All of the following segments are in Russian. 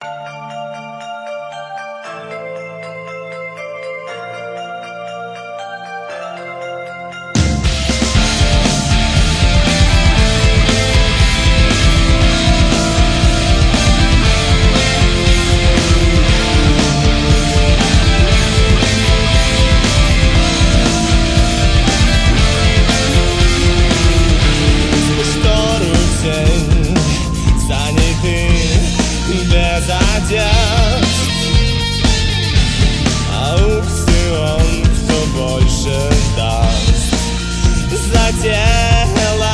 Аукцион, кто больше даст за дело.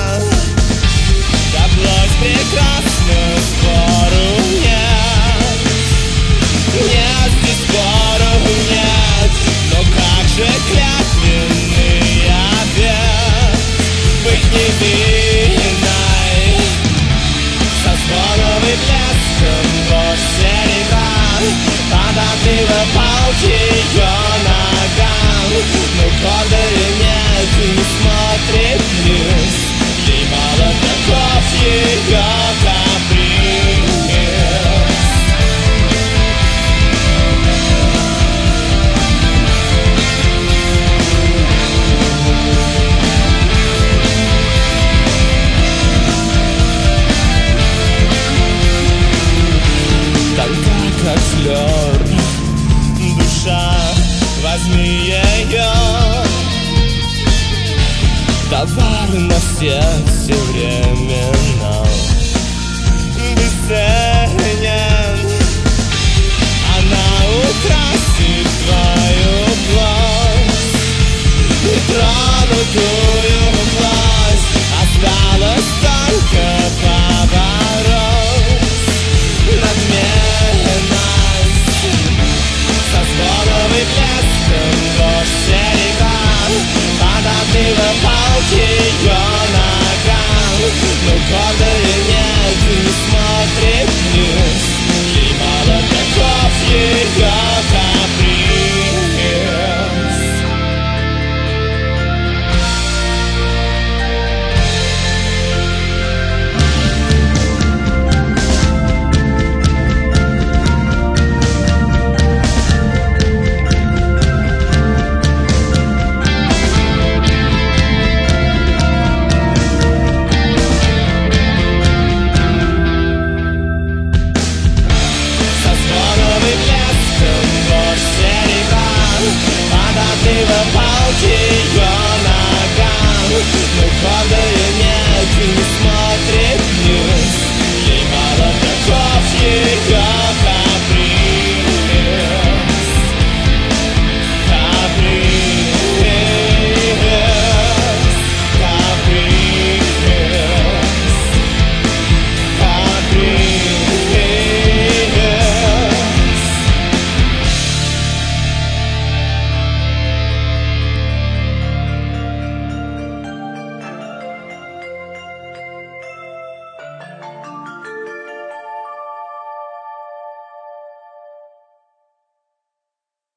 Табло прекрасно, спору нет. Нет, здесь спору нет. Но как же клятвенный обет быть невинной, со звоном и блеском ложь серебра податливо палки ее ногам. Но гордая нет и не смотрит вниз. Ей мало таков ее каприз. Тонка, как флёр, душа, возьми ее. Товар на всех сегодня.